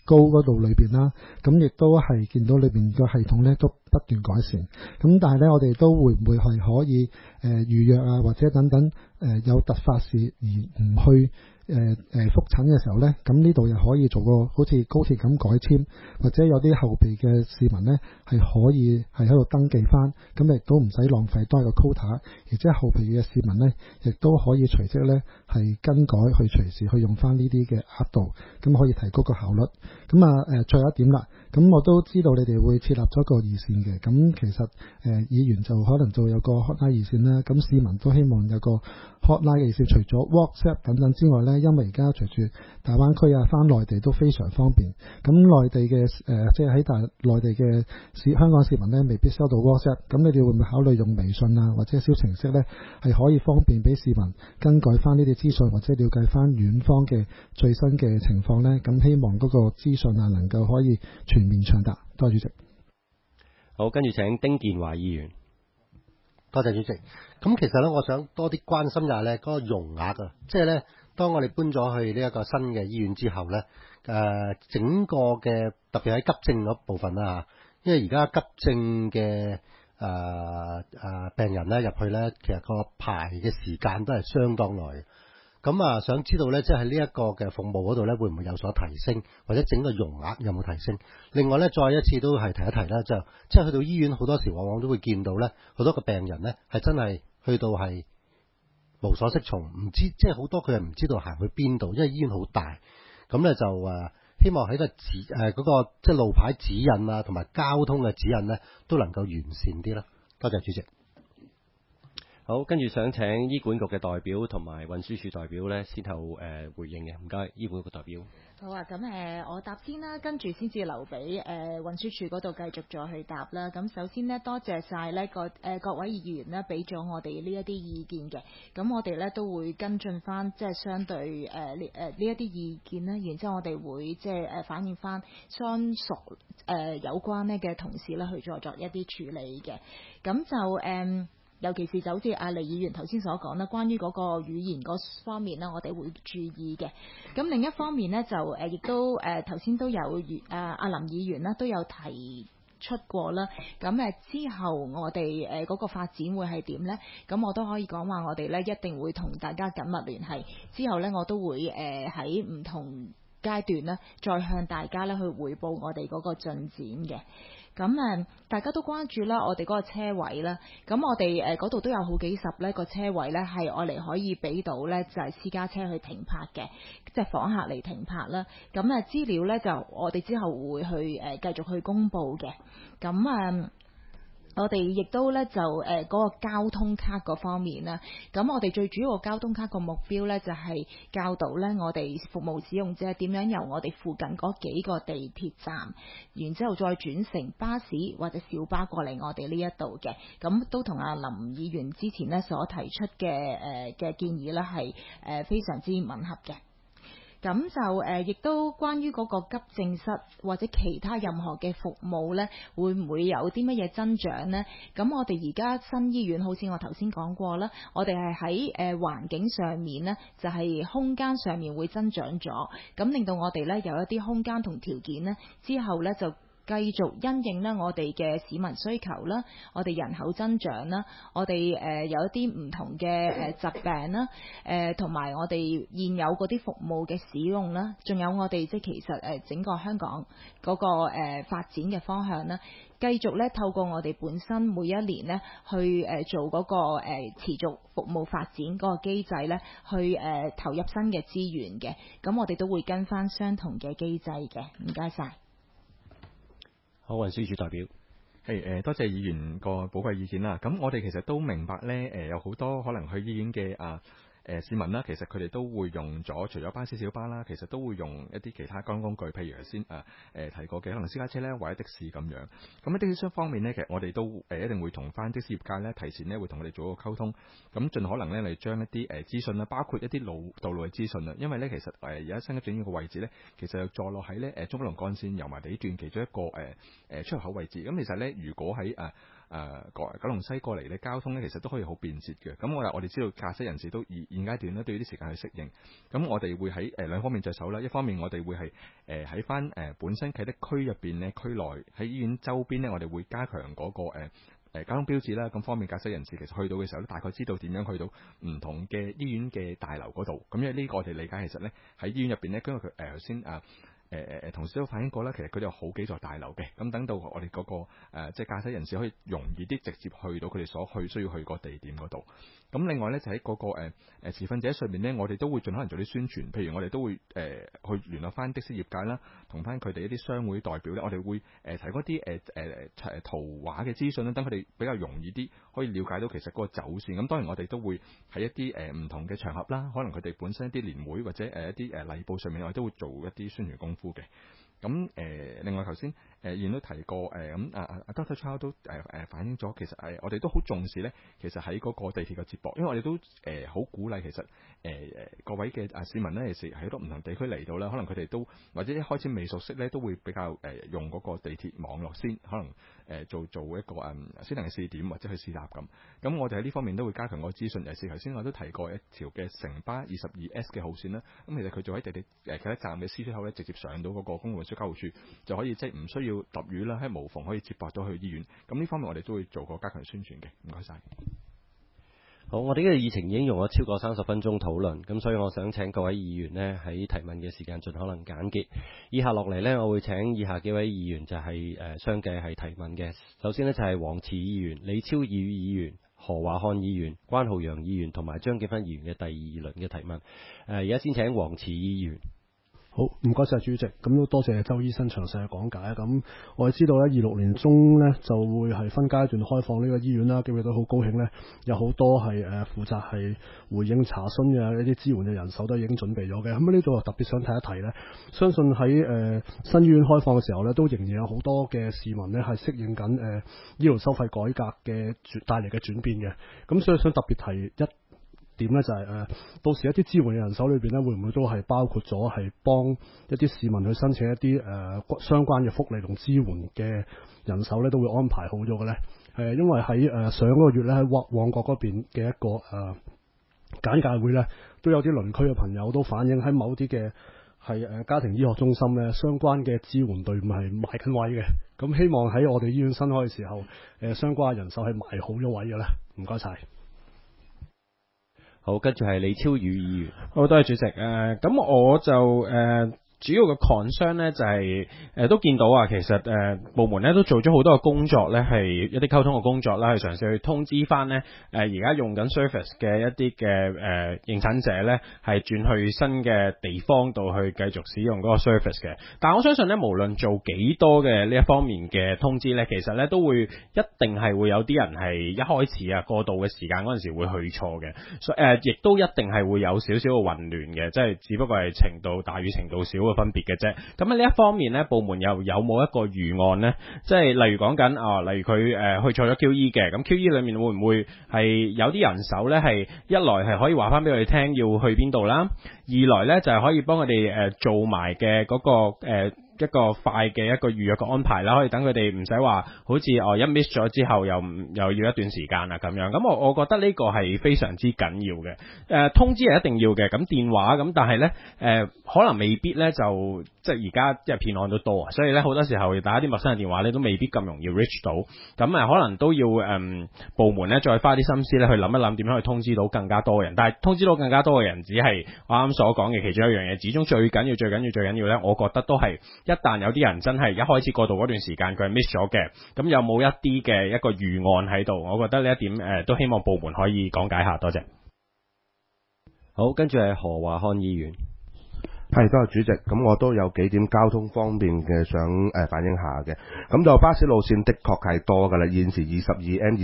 高嗰度裏邊啦，咁亦都係見到裏邊個系統咧都不斷改善。咁但係咧，我哋都會唔會係可以誒、呃、預約啊，或者等等誒、呃、有突發事而唔去誒誒覆診嘅時候呢，咁呢度又可以做個好似高鐵咁改簽，或者有啲後備嘅市民呢係可以係喺度登記翻，咁亦都唔使浪費多一個 quota， 而且後備嘅市民呢亦都可以隨即呢係更改去隨時去用翻呢啲嘅額度，咁可以提高個效率。咁啊誒，最後一點啦，咁我都知道你哋會設立咗個熱線嘅，咁其實誒、呃、議員就可能就有個 hotline 熱線啦，咁市民都希望有個 hotline 嘅熱線，除咗 WhatsApp 等等之外呢，因為而家隨住大灣區啊，翻內地都非常方便。咁內地嘅誒、呃，即係喺大內地嘅市香港市民呢，未必收到 WhatsApp。咁你哋會唔會考慮用微信啊，或者小程式呢，係可以方便俾市民更改翻呢啲資訊，或者了解翻遠方嘅最新嘅情況呢？咁希望嗰個資訊啊，能夠可以全面暢達。多謝主席。 好，跟住請丁健華議員。 多謝主席。咁其實咧，我想多啲關心下咧嗰個容額啊，即係咧，當我哋搬咗去呢一個新嘅醫院之後咧，誒、呃、整個嘅特別喺急症嗰部分啦，因為而家急症嘅誒誒病人咧入去咧，其實個排嘅時間都係相當耐嘅。咁啊，想知道咧，即係呢一個嘅服務嗰度咧，會唔會有所提升，或者整個容額有冇提升？另外咧，再一次都係提一提啦，就即係去到醫院好多時，往往都會見到咧，好多個病人咧係真係去到係無所適從，唔知即係好多佢係唔知道行去邊度，因為醫院好大。咁咧就誒希望喺個指誒嗰個即係路牌指引啊，同埋交通嘅指引咧，都能夠完善啲啦。多謝主席。 好，跟住想請醫管局嘅代表同埋運輸署代表咧，先後誒、呃、回應嘅，唔該，醫管局代表。 好啊，咁誒、呃、我答先啦，跟住先至留俾誒、呃、運輸署嗰度繼續再去答啦。咁首先呢，多謝晒呢個誒、呃、各位議員呢，俾咗我哋呢一啲意見嘅。咁我哋咧都會跟進翻，即係相對誒呢誒呢一啲意見啦。然之後我哋會即係誒反映翻相屬誒、呃、有關呢嘅同事咧去再作一啲處理嘅。咁就誒。呃尤其是就好似阿黎議員頭先所講啦，關於嗰個語言嗰方面呢，我哋會注意嘅。咁另一方面呢，就誒亦都誒頭先都有誒阿林議員呢都有提出過啦。咁誒之後我哋誒嗰個發展會係點呢？咁我都可以講話，我哋呢一定會同大家緊密聯繫。之後呢，我都會誒喺唔同階段呢，再向大家呢去匯報我哋嗰個進展嘅。咁誒，大家都關注啦，我哋嗰個車位啦。咁我哋誒嗰度都有好幾十呢個車位呢，係愛嚟可以俾到呢，就係私家車去停泊嘅，即係訪客嚟停泊啦。咁誒資料呢，就我哋之後會去誒繼續去公佈嘅。咁誒。我哋亦都咧就誒嗰、呃嗰個交通卡嗰方面啦，咁我哋最主要個交通卡個目標咧就係、是、教導咧我哋服務使用者點樣由我哋附近嗰幾個地鐵站，然之後再轉乘巴士或者小巴過嚟我哋呢一度嘅，咁都同阿林議員之前咧所提出嘅誒嘅建議咧係誒非常之吻合嘅。咁就誒，亦、呃、都關於嗰個急症室或者其他任何嘅服務呢，會唔會有啲乜嘢增長呢？咁我哋而家新醫院，好似我頭先講過啦，我哋係喺誒環境上面呢，就係、是、空間上面會增長咗，咁令到我哋呢有一啲空間同條件呢，之後呢就繼續因應咧我哋嘅市民需求啦，我哋人口增長啦，我哋誒有一啲唔同嘅誒疾病啦，誒同埋我哋現有嗰啲服務嘅使用啦，仲有我哋即係其實誒整個香港嗰個誒發展嘅方向啦，繼續咧透過我哋本身每一年咧去誒做嗰個誒持續服務發展嗰個機制咧，去誒投入新嘅資源嘅，咁我哋都會跟翻相同嘅機制嘅，唔該晒。 好，運輸署代表。 係誒，多謝議員個寶貴意見啦。咁我哋其實都明白咧，誒有好多可能去醫院嘅啊。誒市民啦，其實佢哋都會用咗，除咗巴士小巴啦，其實都會用一啲其他交通工具，譬如頭先誒誒提過嘅可能私家車咧，或者的士咁樣。咁喺的士商方面呢，其實我哋都誒一定會同翻的士業界咧提前咧會同佢哋做一個溝通，咁盡可能咧嚟將一啲誒資訊啦，包括一啲路道路嘅資訊啦，因為咧其實誒而家新急症醫院嘅位置咧，其實又坐落喺咧誒中九龍幹線油麻地段其中一個誒誒出入口位置。咁其實咧，如果喺誒誒過九龍西過嚟咧，交通咧其實都可以好便捷嘅。咁我我哋知道駕駛人士都現現階段咧都要啲時間去適應。咁我哋會喺誒兩方面着手啦。一方面我哋會係誒喺翻誒本身啟德區入邊咧，區內喺醫院周邊咧，我哋會加強嗰、那個誒。呃誒交通標誌啦，咁方便駕駛人士其實去到嘅時候咧，大概知道點樣去到唔同嘅醫院嘅大樓嗰度。咁因為呢個我哋理解其實咧喺醫院入邊咧，因為佢誒頭先啊誒誒誒同事都反映過啦，其實佢哋有好幾座大樓嘅。咁等到我哋嗰、那個、呃、即係駕駛人士可以容易啲直接去到佢哋所去需要去個地點嗰度。咁另外咧就喺嗰、那個誒誒、呃、持份者上面咧，我哋都會盡可能做啲宣傳，譬如我哋都會誒、呃、去聯絡翻的士業界啦，同翻佢哋一啲商會代表咧，我哋會誒、呃、提供一啲誒誒誒圖畫嘅資訊啦，等佢哋比較容易啲可以了解到其實嗰個走線。咁當然我哋都會喺一啲誒唔同嘅場合啦，可能佢哋本身一啲年會或者誒一啲誒禮報上面，我哋都會做一啲宣傳功夫嘅。咁誒、呃，另外頭先誒亦都提過誒咁啊啊 Doctor Chow 都誒誒、呃、反映咗，其實係我哋都好重視咧。其實喺嗰個地鐵嘅接駁，因為我哋都誒好、呃、鼓勵其實誒誒、呃、各位嘅啊市民咧，其實喺好多唔同地區嚟到啦，可能佢哋都或者一開始未熟悉咧，都會比較誒、呃、用嗰個地鐵網絡先，可能誒、呃、做做一個誒先能嘅試點或者去試搭咁。咁我哋喺呢方面都會加強個資訊。尤其是頭先我都提過一條嘅城巴二十二 S 嘅號線啦。咁其實佢就喺地鐵誒啟德站嘅 C 出口咧，直接上到嗰個公共運輸交匯處，就可以即係唔需要揼雨啦，喺無縫可以接駁到去醫院。咁呢方面我哋都會做個加強宣傳嘅。唔該晒。 好，我哋呢個議程已經用咗超過三十分鐘討論，咁所以我想請各位議員呢喺提問嘅時間盡可能簡潔。以下落嚟呢，我會請以下幾位議員就係、是、誒、呃、相繼係提問嘅。首先呢，就係、是、黃慈議員、李超宇議員、何華漢議員、關浩洋議員同埋張建勳議員嘅第二輪嘅提問。誒、呃，而家先請黃慈議員。 好，唔該晒主席，咁都多謝周醫生詳細嘅講解。咁我哋知道咧，二六年中咧就會係分階段開放呢個醫院啦，今日都好高興咧，有好多係誒負責係回應查詢嘅一啲支援嘅人手都已經準備咗嘅。咁呢度特別想提一提咧，相信喺誒、呃、新醫院開放嘅時候咧，都仍然有好多嘅市民咧係適應緊誒、呃、醫療收費改革嘅帶嚟嘅轉變嘅。咁所以想特別提一點咧就係、是、誒、呃，到時一啲支援嘅人手裏邊咧，會唔會都係包括咗係幫一啲市民去申請一啲誒、呃、相關嘅福利同支援嘅人手咧，都會安排好咗嘅咧？誒、呃，因為喺誒、呃、上個月咧喺旺旺角嗰邊嘅一個誒、呃、簡介會咧，都有啲鄰區嘅朋友都反映喺某啲嘅係誒家庭醫學中心咧，相關嘅支援隊伍係埋緊位嘅。咁希望喺我哋醫院新開嘅時候，誒、呃、相關嘅人手係埋好咗位嘅咧。唔該晒。 好，跟住係李超宇議員。 好，多謝主席。誒、呃，咁我就誒。呃主要嘅 concern 咧就係、是、誒、呃、都見到啊，其實誒、呃、部門咧都做咗好多嘅工作咧，係一啲溝通嘅工作啦，去嘗試去通知翻咧誒而家用緊 service 嘅一啲嘅誒應診者咧，係轉去新嘅地方度去繼續使用嗰個 service 嘅。但係我相信咧，無論做幾多嘅呢一方面嘅通知咧，其實咧都會一定係會有啲人係一開始啊過渡嘅時間嗰陣時會去錯嘅，所以誒亦都一定係會有少少嘅混亂嘅，即係只不過係程度大與程度少嘅分別嘅啫。咁喺呢一方面咧，部門又有冇一個預案呢？即係例如講緊啊，例如佢誒、呃、去錯咗 Q E 嘅，咁 Q E 裏面會唔會係有啲人手咧？係一來係可以話翻俾佢哋聽要去邊度啦，二來咧就係、是、可以幫佢哋誒做埋嘅嗰個誒。呃一個快嘅一個預約嘅安排啦，可以等佢哋唔使話好似哦一 miss 咗之後又唔又要一段時間啦咁樣。咁我我覺得呢個係非常之緊要嘅。誒、呃、通知係一定要嘅，咁電話咁，但係呢，誒、呃、可能未必呢，就即係而家即係騙案都多啊，所以呢，好多時候打啲陌生嘅電話呢都未必咁容易 reach 到。咁誒可能都要誒、嗯、部門呢再花啲心思呢去諗一諗點樣去通知到更加多嘅人。但係通知到更加多嘅人，只係我啱所講嘅其中一樣嘢。始終最緊要、最緊要、最緊要呢，我覺得都係。一旦有啲人真係一開始過渡嗰段時間佢係 miss 咗嘅，咁有冇一啲嘅一個預案喺度？我覺得呢一點誒、呃、都希望部門可以講解下。多謝。 好，跟住係何華漢議員。 係，多謝主席。咁我都有幾點交通方面嘅想誒反映下嘅。咁就巴士路線的確係多㗎啦，現時二十二 N 二十。誒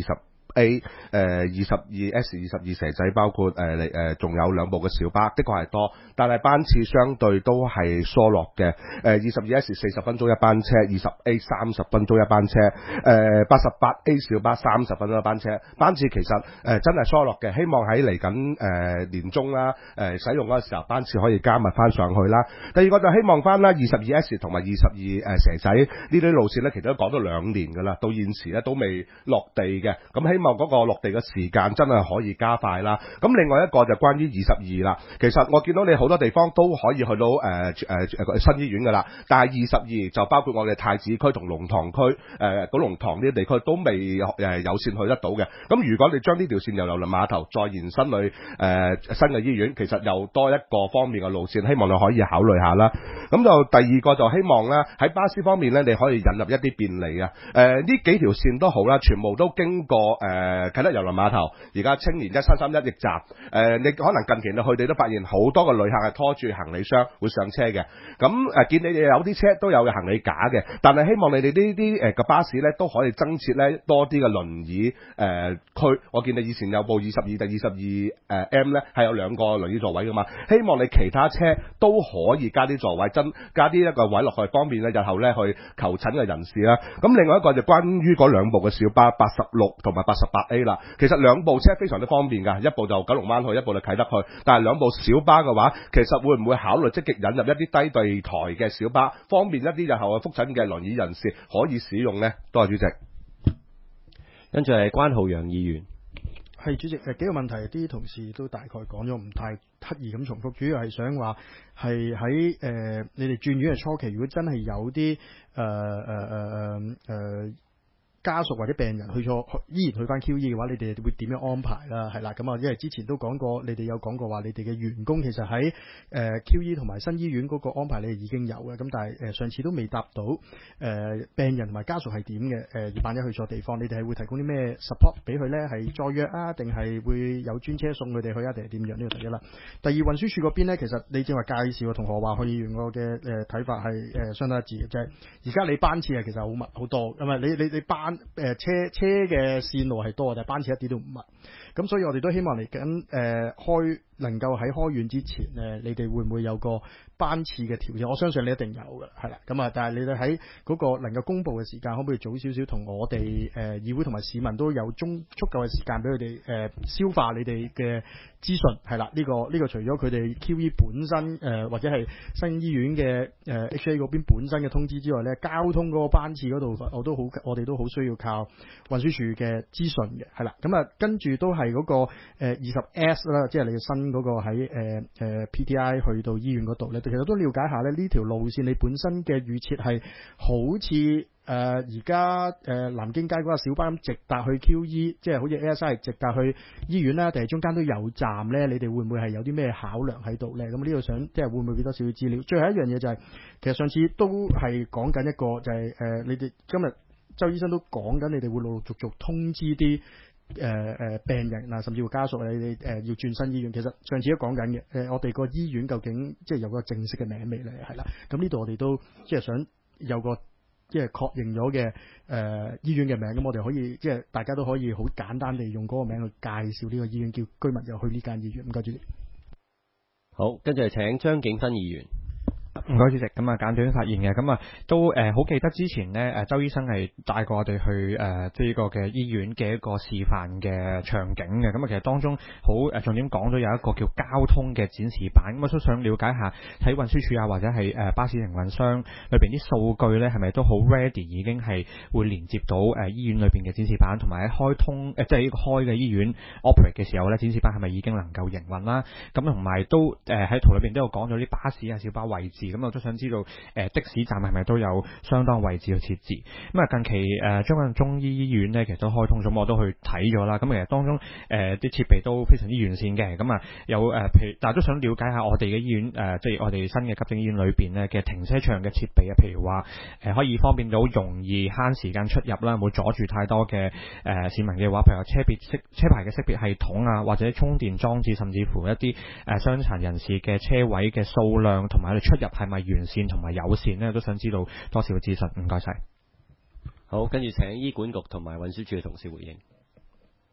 A、誒二十二 S、二十二蛇仔，包括誒你誒仲有兩部嘅小巴，的確係多，但係班次相對都係疏落嘅。誒二十二 S 四十分鐘一班車，二十 A 三十分鐘一班車，誒八十八 A 小巴三十分鐘一班車，班次其實誒、呃、真係疏落嘅。希望喺嚟緊誒年中啦，誒、呃、使用嗰個時候班次可以加密翻上去啦。第二個就希望翻啦，二十二 S 同埋二十二誒蛇仔呢啲路線咧，其實都講咗兩年㗎啦，到現時咧都未落地嘅。咁希望嗰個落地嘅時間真係可以加快啦。咁另外一個就關於二十二啦，其實我見到你好多地方都可以去到誒誒誒新醫院㗎啦，但係二十二就包括我哋太子區同龍塘區誒九龍塘呢啲地區都未誒有線去得到嘅。咁如果你將呢條線由郵輪碼頭再延伸去誒、呃、新嘅醫院，其實又多一個方面嘅路線，希望你可以考慮下啦。咁就第二個就希望咧喺巴士方面咧，你可以引入一啲便利啊。誒、呃、呢幾條線都好啦，全部都經過誒、呃、啟德郵輪碼頭，而家青年一三三一驛站。誒、呃、你可能近期你去你都發現好多個旅客係拖住行李箱會上車嘅。咁誒、呃、見你哋有啲車都有行李架嘅，但係希望你哋呢啲誒嘅巴士咧都可以增設咧多啲嘅輪椅誒、呃、區。我見你以前有部二十二定二十二誒 M 咧係有兩個輪椅座位噶嘛，希望你其他車都可以加啲座位，增加啲一個位落去，方便咧日後咧去求診嘅人士啦。咁另外一個就關於嗰兩部嘅小巴八十六同埋八十八 A 啦，其實兩部車非常之方便㗎，一部就九龍灣去，一部就啟德去。但係兩部小巴嘅話，其實會唔會考慮積極引入一啲低地台嘅小巴，方便一啲日後嘅覆診嘅輪椅人士可以使用呢？多謝主席。 跟住係關浩洋議員。 係主席，誒幾個問題，啲同事都大概講咗，唔太刻意咁重複，主要係想話係喺誒你哋轉院嘅初期，如果真係有啲誒誒誒誒誒家屬或者病人去咗依然去翻 Q E 嘅話，你哋會點樣安排啦？係啦，咁啊，因為之前都講過，你哋有講過話，你哋嘅員工其實喺誒、呃、Q E 同埋新醫院嗰個安排，你哋已經有嘅。咁但係誒、呃、上次都未答到誒、呃、病人同埋家屬係點嘅？誒、呃，萬一去錯地方，你哋係會提供啲咩 support 俾佢咧？係再約啊，定係會有專車送佢哋去啊？定係點樣？呢個第一啦。第二，運輸署嗰邊咧，其實你正話介紹同何華去議員我嘅誒睇法係誒、呃、相當一致嘅，即係而家你班次係其實好密好多，咁啊你你你班。誒車車嘅線路係多，但係班次一啲都唔密，咁所以我哋都希望嚟緊誒開能夠喺開院之前誒，你哋會唔會有個班次嘅調整？我相信你一定有嘅，係啦，咁啊，但係你哋喺嗰個能夠公佈嘅時間，可唔可以早少少同我哋誒、呃、議會同埋市民都有足足夠嘅時間俾佢哋誒消化你哋嘅資訊？係啦，呢、這個呢、這個除咗佢哋 Q E 本身誒、呃、或者係新醫院嘅誒、呃、H A 嗰邊本身嘅通知之外咧，交通嗰個班次嗰度我都好，我哋都好需要靠運輸署嘅資訊嘅，係啦，咁啊跟住都係嗰、那個誒二十 S 啦，即係你新嗰個喺誒誒 P T I 去到醫院嗰度咧，其實都了解下咧呢條路線你本身嘅預設係好似。誒而家誒南京街嗰個小巴咁直達去 Q E， 即係好似 A S I 直達去醫院啦，定係中間都有站咧？你哋會唔會係有啲咩考量喺度咧？咁呢度想即係會唔會俾多少少資料？最後一樣嘢就係、是、其實上次都係講緊一個就係、是、誒、呃、你哋今日周醫生都講緊，你哋會陸陸續續通知啲誒誒病人嗱，甚至乎家屬你哋誒、呃、要轉新醫院。其實上次都講緊嘅誒，我哋個醫院究竟即係有個正式嘅名未咧？係啦，咁呢度我哋都即係想有個。即係確認咗嘅誒醫院嘅名，咁我哋可以即係大家都可以好簡單地用嗰個名去介紹呢個醫院，叫居民又去呢間醫院。唔該主席。 好，跟住請張景芬議員。 唔該主席，咁啊簡短發言嘅，咁啊都誒好、呃、記得之前呢，誒周醫生係帶過我哋去誒即係呢個嘅醫院嘅一個示範嘅場景嘅，咁啊其實當中好誒重點講咗有一個叫交通嘅展示板，咁我都想了解下喺運輸署啊或者係誒巴士營運商裏邊啲數據咧係咪都好 ready， 已經係會連接到誒醫院裏邊嘅展示板，同埋喺開通誒即係呢個開嘅醫院 operate 嘅時候咧，展示板係咪已經能夠營運啦？咁同埋都誒喺圖裏邊都有講咗啲巴士啊小巴位置。咁我都想知道，誒、呃、的士站係咪都有相當位置去設置？咁啊近期誒將軍中醫醫院咧，其實都開通咗，我都去睇咗啦。咁其實當中誒啲、呃、設備都非常之完善嘅。咁啊有誒，譬、呃、如但係都想了解下我哋嘅醫院誒，即、呃、係、就是、我哋新嘅急症醫院裏邊咧嘅停車場嘅設備啊，譬如話誒、呃、可以方便到容易慳時間出入啦，冇阻住太多嘅誒、呃、市民嘅話，譬如話車別識車牌嘅識別系統啊，或者充電裝置，甚至乎一啲誒傷殘人士嘅車位嘅數量同埋佢哋出入係咪完善同埋友善呢？都想知道多少嘅資訊。唔該晒。 好，跟住請醫管局同埋運輸署嘅同事回應。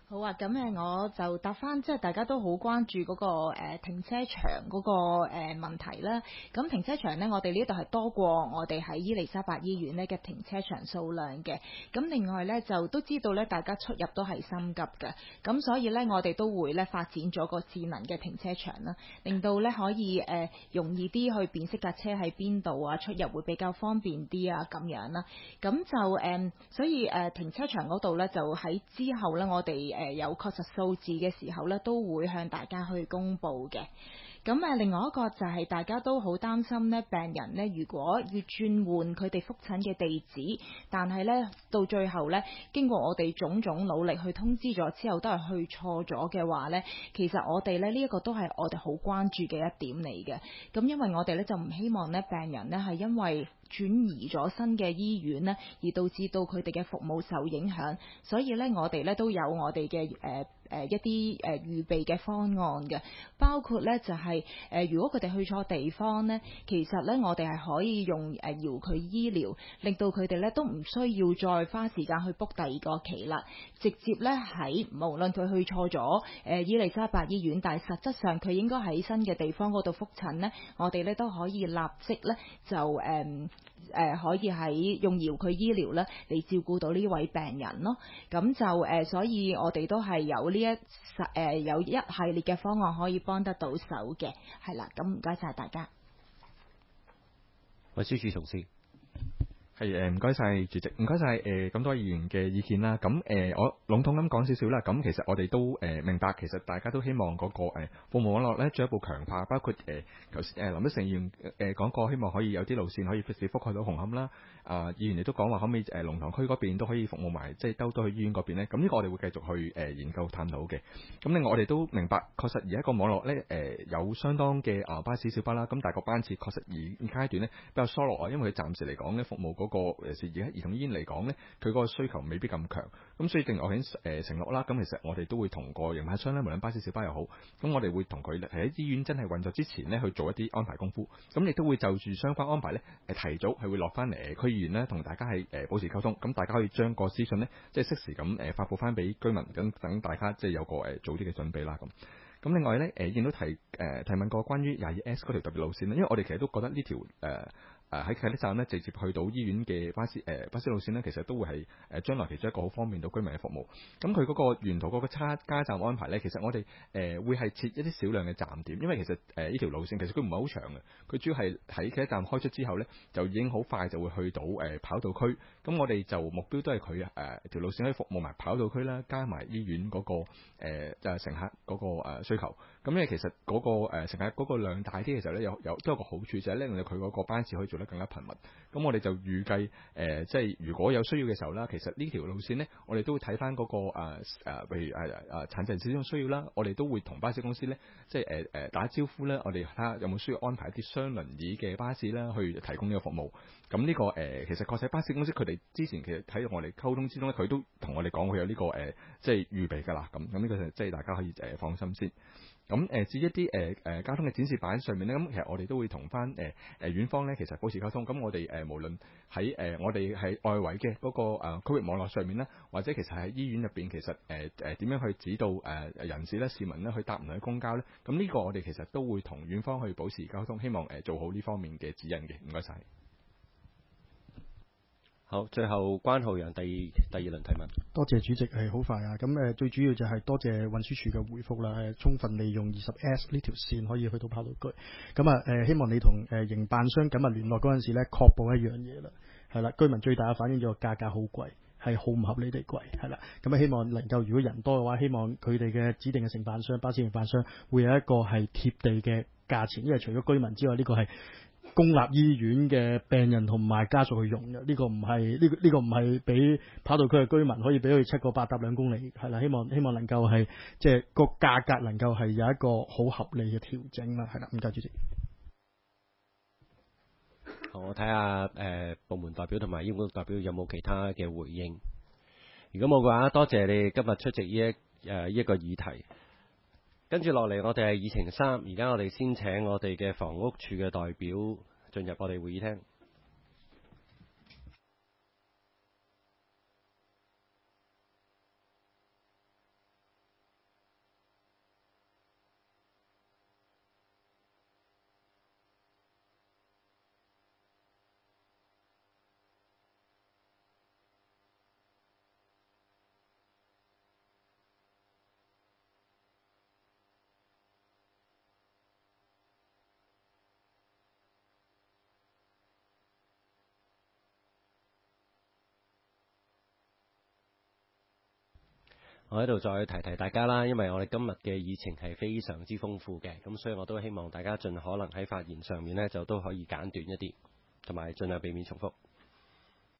好啊，咁誒我就答翻，即係大家都好關注嗰、個、呃、停車場嗰、個誒、呃、問題啦。咁停車場呢，我哋呢度係多過我哋喺伊利沙伯醫院呢嘅停車場數量嘅。咁另外呢，就都知道呢，大家出入都係心急嘅。咁所以呢，我哋都會呢發展咗個智能嘅停車場啦，令到呢可以誒、呃、容易啲去辨識架車喺邊度啊，出入會比較方便啲啊咁樣啦。咁就誒、呃，所以誒、呃、停車場嗰度呢，就喺之後呢，我哋誒有確實數字嘅時候咧，都會向大家去公布嘅。咁誒，另外一個就係大家都好擔心咧，病人咧如果要轉換佢哋覆診嘅地址，但係咧到最後咧，經過我哋種種努力去通知咗之後，都係去錯咗嘅話咧，其實我哋咧呢一個都係我哋好關注嘅一點嚟嘅。咁因為我哋咧就唔希望咧病人咧係因為轉移咗新嘅醫院呢，而導致到佢哋嘅服務受影響，所以呢，我哋呢都有我哋嘅誒誒一啲誒、呃、預備嘅方案嘅，包括呢就係、是、誒、呃、如果佢哋去錯地方呢，其實呢，我哋係可以用誒遙距醫療，令到佢哋呢都唔需要再花時間去 book 第二個期啦，直接呢喺無論佢去錯咗誒、呃、伊利沙伯醫院，但係實質上佢應該喺新嘅地方嗰度覆診呢，我哋呢都可以立即呢就誒。呃誒、呃、可以喺用遙距醫療咧嚟照顧到呢位病人咯，咁就誒、呃，所以我哋都係有呢一實誒、呃、有一系列嘅方案可以幫得到手嘅，係啦，咁唔該晒大家。 運輸署同事。 係誒，唔該晒主席，唔該晒誒咁多議員嘅意見啦。咁誒、呃，我籠統咁講少少啦。咁其實我哋都誒、呃、明白，其實大家都希望嗰、那個、呃、服務網絡咧進一步強化，包括誒頭先誒林德成議員誒講過，希望可以有啲路線可以覆覆蓋到紅磡啦。啊、呃，議員亦都講話可唔可以誒龍塘區嗰邊都可以服務埋，即係兜兜去醫院嗰邊咧。咁呢個我哋會繼續去誒、呃、研究探討嘅。咁另外我哋都明白，確實而家個網絡咧誒、呃、有相當嘅啊巴士小巴啦。咁但係個班次確實而階段咧比較疏落啊，因為佢暫時嚟講咧服務嗰、那個誒而家兒童醫院嚟講呢，佢嗰個需求未必咁強，咁所以正如我已經誒承諾啦，咁其實我哋都會同個營辦商咧，無論巴士小巴又好，咁我哋會同佢喺醫院真係運作之前呢去做一啲安排功夫，咁亦都會就住相關安排呢，誒提早係會落翻嚟區議員呢，同大家係誒保持溝通，咁大家可以將個資訊呢，即係適時咁誒發佈翻俾居民，咁等大家即係有個誒早啲嘅準備啦咁。咁另外呢，誒見到提誒、呃、提問過關於廿二 S 嗰條特別路線咧，因為我哋其實都覺得呢條誒。呃誒喺啟德站咧，直接去到醫院嘅巴士誒、呃、巴士路線呢，其實都會係誒將來其中一個好方便到居民嘅服務。咁佢嗰個沿途嗰個差加站安排呢，其實我哋誒、呃、會係設一啲少量嘅站點，因為其實誒呢、呃、條路線其實佢唔係好長嘅，佢主要係喺啟德站開出之後呢，就已經好快就會去到誒、呃、跑道區。咁我哋就目標都係佢誒條路線可以服務埋跑道區啦，加埋醫院嗰、那個、呃、就係、是、乘客嗰個需求。咁因為其實嗰、那個誒、呃、乘客嗰個量大啲嘅時候呢，有有都有個好處就係令到佢嗰個班次可以做得更加頻密。咁我哋就預計誒、呃，即係如果有需要嘅時候啦，其實呢條路線呢，我哋都會睇翻嗰個誒誒、呃，譬如誒誒殘疾人士呢種需要啦，我哋都會同巴士公司呢，即係誒誒打招呼咧，我哋睇下有冇需要安排一啲雙輪椅嘅巴士啦，去提供呢個服務。咁呢、這個誒、呃，其實確實巴士公司佢哋之前其實喺我哋溝通之中咧，佢都同我哋講佢有呢、這個誒、呃，即係預備㗎啦。咁咁呢個即係大家可以誒、呃、放心先。咁誒至於一啲誒誒交通嘅展示板上面咧，咁其實我哋都會同翻誒誒院方咧，其實保持溝通。咁我哋誒、呃、無論喺誒、呃、我哋係外圍嘅嗰個誒區域網絡上面咧，或者其實喺醫院入邊，其實誒誒點樣去指導誒、呃、人士咧、市民咧去搭唔同嘅公交咧，咁呢個我哋其實都會同院方去保持溝通，希望誒、呃、做好呢方面嘅指引嘅。唔該晒。 好，最後關浩洋第二第二輪提問。 多謝主席，係好快啊！咁誒最主要就係多謝運輸署嘅回覆啦，係充分利用二十 S 呢條線可以去到跑道區。咁啊誒希望你同誒營辦商緊密聯絡嗰陣時咧，確保一樣嘢啦，係啦，居民最大嘅反應就係價格好貴，係好唔合理地貴，係啦。咁啊希望能夠如果人多嘅話，希望佢哋嘅指定嘅承辦商、巴士營辦商會有一個係貼地嘅價錢，因為除咗居民之外，呢、這個係公立醫院嘅病人同埋家屬去用嘅，呢、這個唔係呢個呢、這個唔係俾跑道區嘅居民可以俾佢七個八搭兩公里，係啦，希望希望能夠係即係個價格能夠係有一個好合理嘅調整啦，係啦，唔該主席。 好，我睇下誒部門代表同埋醫管局代表有冇其他嘅回應。如果冇嘅話，多謝你今日出席呢一誒呢一個議題。跟住落嚟，我哋係議程三，而家我哋先請我哋嘅房屋處嘅代表進入我哋會議廳。 我喺度再提提大家啦，因為我哋今日嘅議程係非常之豐富嘅，咁所以我都希望大家盡可能喺發言上面呢，就都可以簡短一啲，同埋盡量避免重複。